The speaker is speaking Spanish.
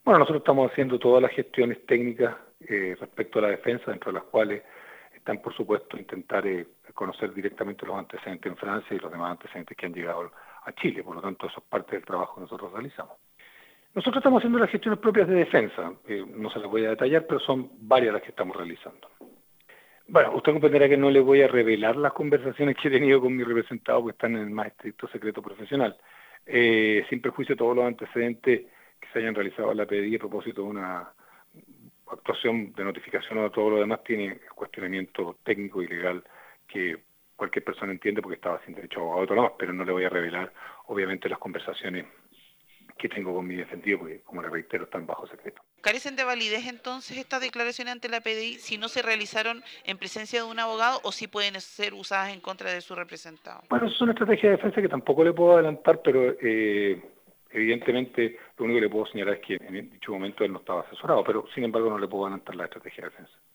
Bueno, nosotros estamos haciendo todas las gestiones técnicas respecto a la defensa, dentro de las cuales están, por supuesto, intentar conocer directamente los antecedentes en Francia y los demás antecedentes que han llegado a Chile. Por lo tanto, eso es parte del trabajo que nosotros realizamos. Nosotros estamos haciendo las gestiones propias de defensa. No se las voy a detallar, pero son varias las que estamos realizando. Bueno, usted comprenderá que no le voy a revelar las conversaciones que he tenido con mi representado, porque están en el más estricto secreto profesional. Sin perjuicio de todos los antecedentes que se hayan realizado en la PDI a propósito de una actuación de notificación o todo lo demás, tiene cuestionamiento técnico y legal que cualquier persona entiende porque estaba sin derecho a abogado y todo lo demás, pero no le voy a revelar, obviamente, las conversaciones que tengo con mi defendido, porque, como le reitero, están bajo secreto. ¿Carecen de validez entonces estas declaraciones ante la PDI si no se realizaron en presencia de un abogado o si pueden ser usadas en contra de su representado? Bueno, eso es una estrategia de defensa que tampoco le puedo adelantar, pero evidentemente lo único que le puedo señalar es que en dicho momento él no estaba asesorado, pero sin embargo no le puedo adelantar la estrategia de defensa.